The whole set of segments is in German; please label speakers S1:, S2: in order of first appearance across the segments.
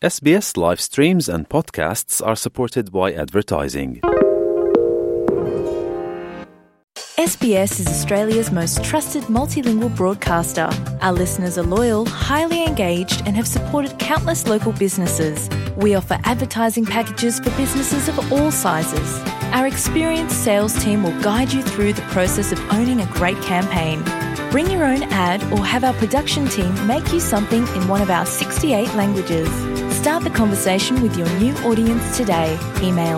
S1: SBS live streams and podcasts are supported by advertising.
S2: SBS is Australia's most trusted multilingual broadcaster. Our listeners are loyal, highly engaged and have supported countless local businesses. We offer advertising packages for businesses of all sizes. Our experienced sales team will guide you through the process of owning a great campaign. Bring your own ad or have our production team make you something in one of our 68 languages. Start the conversation with your new audience today. Email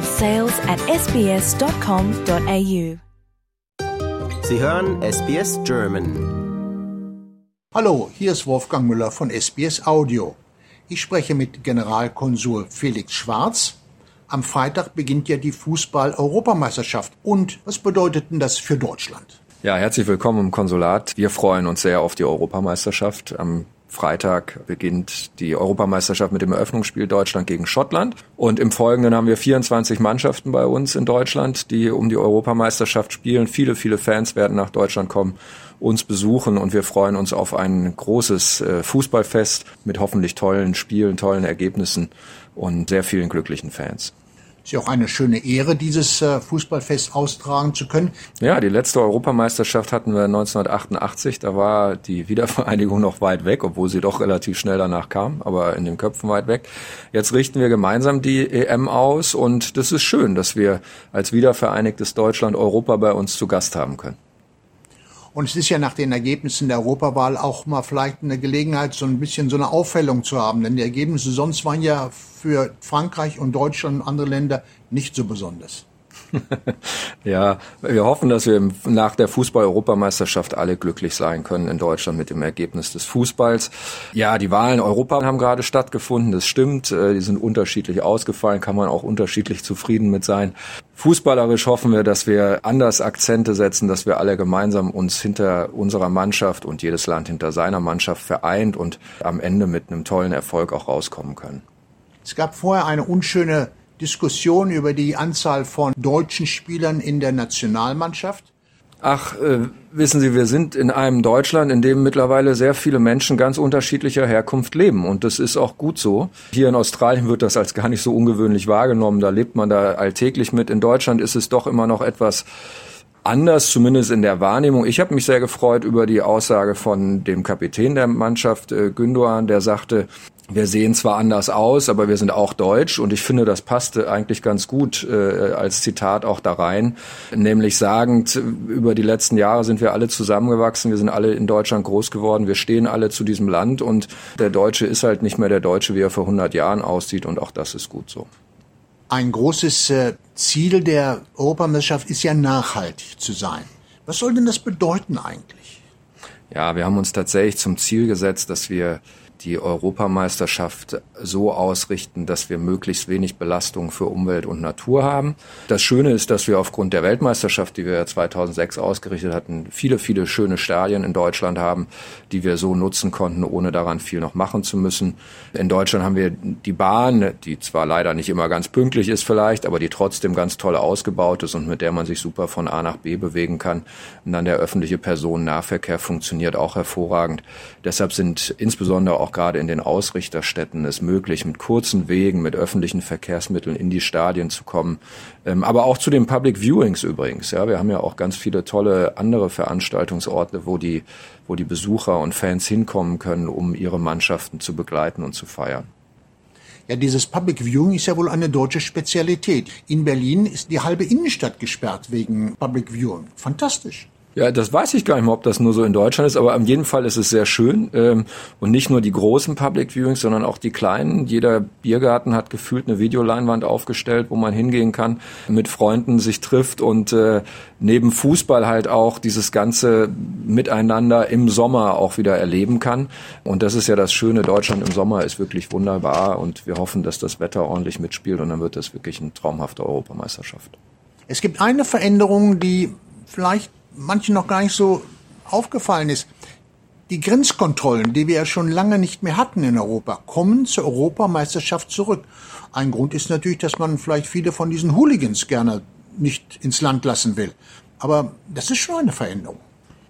S2: sales@sbs.com.au.
S3: Sie hören SBS German.
S4: Hallo, hier ist Wolfgang Müller von SBS Audio. Ich spreche mit Generalkonsul Felix Schwarz. Am Freitag beginnt ja die Fußball-Europameisterschaft. Und was bedeutet denn das für Deutschland?
S5: Ja, herzlich willkommen im Konsulat. Wir freuen uns sehr auf die Europameisterschaft. Am Freitag beginnt die Europameisterschaft mit dem Eröffnungsspiel Deutschland gegen Schottland. Und im Folgenden haben wir 24 Mannschaften bei uns in Deutschland, die um die Europameisterschaft spielen. Viele Fans werden nach Deutschland kommen, uns besuchen und wir freuen uns auf ein großes Fußballfest mit hoffentlich tollen Spielen, tollen Ergebnissen und sehr vielen glücklichen Fans.
S4: Es ist ja auch eine schöne Ehre, dieses Fußballfest austragen zu können.
S5: Ja, die letzte Europameisterschaft hatten wir 1988. Da war die Wiedervereinigung noch weit weg, obwohl sie doch relativ schnell danach kam, aber in den Köpfen weit weg. Jetzt richten wir gemeinsam die EM aus und das ist schön, dass wir als wiedervereinigtes Deutschland Europa bei uns zu Gast haben können.
S4: Und es ist ja nach den Ergebnissen der Europawahl auch mal vielleicht eine Gelegenheit, so ein bisschen so eine Aufhellung zu haben. Denn die Ergebnisse sonst waren ja für Frankreich und Deutschland und andere Länder nicht so besonders.
S5: Ja, wir hoffen, dass wir nach der Fußball-Europameisterschaft alle glücklich sein können in Deutschland mit dem Ergebnis des Fußballs. Ja, die Wahlen in Europa haben gerade stattgefunden, das stimmt. Die sind unterschiedlich ausgefallen, kann man auch unterschiedlich zufrieden mit sein. Fußballerisch hoffen wir, dass wir anders Akzente setzen, dass wir alle gemeinsam uns hinter unserer Mannschaft und jedes Land hinter seiner Mannschaft vereint und am Ende mit einem tollen Erfolg auch rauskommen können.
S4: Es gab vorher eine unschöne Diskussion über die Anzahl von deutschen Spielern in der Nationalmannschaft.
S5: Ach, wissen Sie, wir sind in einem Deutschland, in dem mittlerweile sehr viele Menschen ganz unterschiedlicher Herkunft leben. Und das ist auch gut so. Hier in Australien wird das als gar nicht so ungewöhnlich wahrgenommen. Da lebt man da alltäglich mit. In Deutschland ist es doch immer noch etwas anders, zumindest in der Wahrnehmung. Ich habe mich sehr gefreut über die Aussage von dem Kapitän der Mannschaft, Gündoğan, der sagte, wir sehen zwar anders aus, aber wir sind auch deutsch und ich finde, das passte eigentlich ganz gut als Zitat auch da rein, nämlich sagend, über die letzten Jahre sind wir alle zusammengewachsen, wir sind alle in Deutschland groß geworden, wir stehen alle zu diesem Land und der Deutsche ist halt nicht mehr der Deutsche, wie er vor 100 Jahren aussieht und auch das ist gut so.
S4: Ein großes Ziel der Europameisterschaft ist ja nachhaltig zu sein. Was soll denn das bedeuten eigentlich?
S5: Ja, wir haben uns tatsächlich zum Ziel gesetzt, dass wir die Europameisterschaft so ausrichten, dass wir möglichst wenig Belastung für Umwelt und Natur haben. Das Schöne ist, dass wir aufgrund der Weltmeisterschaft, die wir 2006 ausgerichtet hatten, viele schöne Stadien in Deutschland haben, die wir so nutzen konnten, ohne daran viel noch machen zu müssen. In Deutschland haben wir die Bahn, die zwar leider nicht immer ganz pünktlich ist vielleicht, aber die trotzdem ganz toll ausgebaut ist und mit der man sich super von A nach B bewegen kann. Und dann der öffentliche Personennahverkehr funktioniert auch hervorragend. Deshalb sind insbesondere auch gerade in den Ausrichterstädten es möglich, mit kurzen Wegen, mit öffentlichen Verkehrsmitteln in die Stadien zu kommen. Aber auch zu den Public Viewings übrigens. Ja, wir haben ja auch ganz viele tolle andere Veranstaltungsorte, wo die Besucher und Fans hinkommen können, um ihre Mannschaften zu begleiten und zu feiern.
S4: Ja, dieses Public Viewing ist ja wohl eine deutsche Spezialität. In Berlin ist die halbe Innenstadt gesperrt wegen Public Viewing. Fantastisch.
S5: Ja, das weiß ich gar nicht mehr, ob das nur so in Deutschland ist, aber auf jeden Fall ist es sehr schön. Und nicht nur die großen Public Viewings, sondern auch die kleinen. Jeder Biergarten hat gefühlt eine Videoleinwand aufgestellt, wo man hingehen kann, mit Freunden sich trifft und neben Fußball halt auch dieses ganze Miteinander im Sommer auch wieder erleben kann. Und das ist ja das Schöne, Deutschland im Sommer ist wirklich wunderbar und wir hoffen, dass das Wetter ordentlich mitspielt und dann wird das wirklich eine traumhafte Europameisterschaft.
S4: Es gibt eine Veränderung, die vielleicht manchen noch gar nicht so aufgefallen ist. Die Grenzkontrollen, die wir ja schon lange nicht mehr hatten in Europa, kommen zur Europameisterschaft zurück. Ein Grund ist natürlich, dass man vielleicht viele von diesen Hooligans gerne nicht ins Land lassen will. Aber das ist schon eine Veränderung.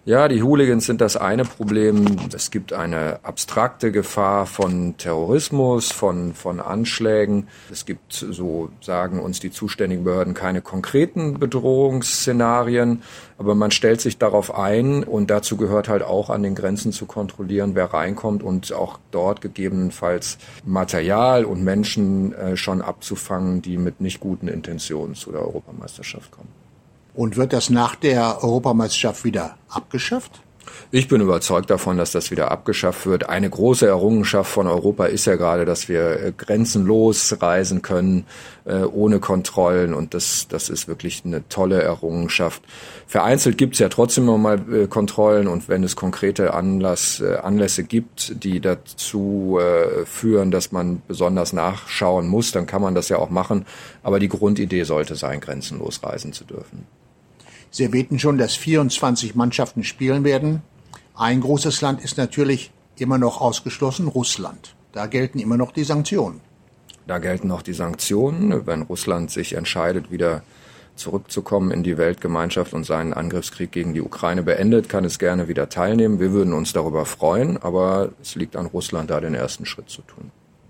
S5: Ja, die Hooligans sind das eine Problem. Es gibt eine abstrakte Gefahr von Terrorismus, von Anschlägen. Es gibt, so sagen uns die zuständigen Behörden, keine konkreten Bedrohungsszenarien. Aber man stellt sich darauf ein und dazu gehört halt auch, an den Grenzen zu kontrollieren, wer reinkommt und auch dort gegebenenfalls Material und Menschen schon abzufangen, die mit nicht guten Intentionen zu der Europameisterschaft kommen.
S4: Und wird das nach der Europameisterschaft wieder abgeschafft?
S5: Ich bin überzeugt davon, dass das wieder abgeschafft wird. Eine große Errungenschaft von Europa ist ja gerade, dass wir grenzenlos reisen können, ohne Kontrollen. Und das ist wirklich eine tolle Errungenschaft. Vereinzelt gibt es ja trotzdem noch mal Kontrollen. Und wenn es konkrete Anlässe gibt, die dazu führen, dass man besonders nachschauen muss, dann kann man das ja auch machen. Aber die Grundidee sollte sein, grenzenlos reisen zu dürfen.
S4: Sie erwähnten schon, dass 24 Mannschaften spielen werden. Ein großes Land ist natürlich immer noch ausgeschlossen, Russland. Da gelten immer noch die Sanktionen.
S5: Da gelten noch die Sanktionen. Wenn Russland sich entscheidet, wieder zurückzukommen in die Weltgemeinschaft und seinen Angriffskrieg gegen die Ukraine beendet, kann es gerne wieder teilnehmen. Wir würden uns darüber freuen, aber es liegt an Russland, da den ersten Schritt zu tun.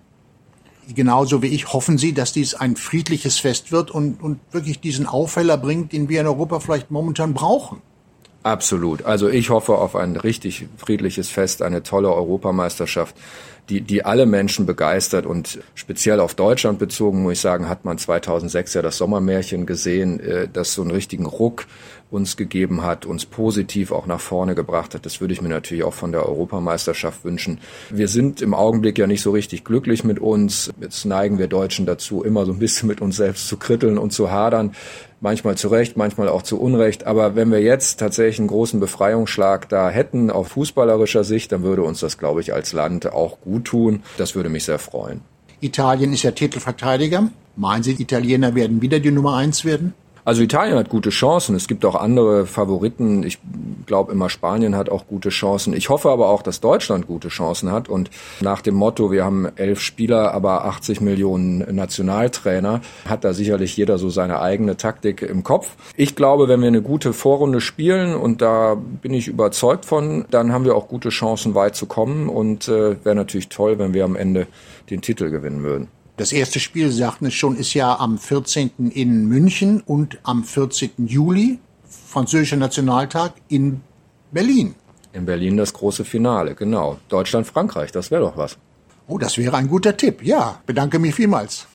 S4: Genauso wie ich hoffen Sie, dass dies ein friedliches Fest wird und wirklich diesen Aufheller bringt, den wir in Europa vielleicht momentan brauchen.
S5: Absolut. Also ich hoffe auf ein richtig friedliches Fest, eine tolle Europameisterschaft, die alle Menschen begeistert. Und speziell auf Deutschland bezogen, muss ich sagen, hat man 2006 ja das Sommermärchen gesehen, das so einen richtigen Ruck uns gegeben hat, uns positiv auch nach vorne gebracht hat. Das würde ich mir natürlich auch von der Europameisterschaft wünschen. Wir sind im Augenblick ja nicht so richtig glücklich mit uns. Jetzt neigen wir Deutschen dazu, immer so ein bisschen mit uns selbst zu kritteln und zu hadern. Manchmal zu Recht, manchmal auch zu Unrecht. Aber wenn wir jetzt tatsächlich einen großen Befreiungsschlag da hätten, auf fußballerischer Sicht, dann würde uns das, glaube ich, als Land auch gut tun. Das würde mich sehr freuen.
S4: Italien ist ja Titelverteidiger. Meinen Sie, die Italiener werden wieder die Nummer 1 werden?
S5: Also Italien hat gute Chancen. Es gibt auch andere Favoriten. Ich glaube immer, Spanien hat auch gute Chancen. Ich hoffe aber auch, dass Deutschland gute Chancen hat. Und nach dem Motto, wir haben 11 Spieler, aber 80 Millionen Nationaltrainer, hat da sicherlich jeder so seine eigene Taktik im Kopf. Ich glaube, wenn wir eine gute Vorrunde spielen, und da bin ich überzeugt von, dann haben wir auch gute Chancen, weit zu kommen. Und wäre natürlich toll, wenn wir am Ende den Titel gewinnen würden.
S4: Das erste Spiel, Sie sagten es schon, ist ja am 14. in München und am 14. Juli, französischer Nationaltag, in Berlin.
S5: In Berlin das große Finale, genau. Deutschland-Frankreich, das wäre doch was.
S4: Oh, das wäre ein guter Tipp. Ja, bedanke mich vielmals.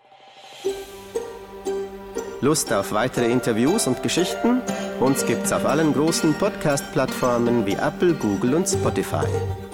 S3: Lust auf weitere Interviews und Geschichten? Uns gibt's auf allen großen Podcast-Plattformen wie Apple, Google und Spotify.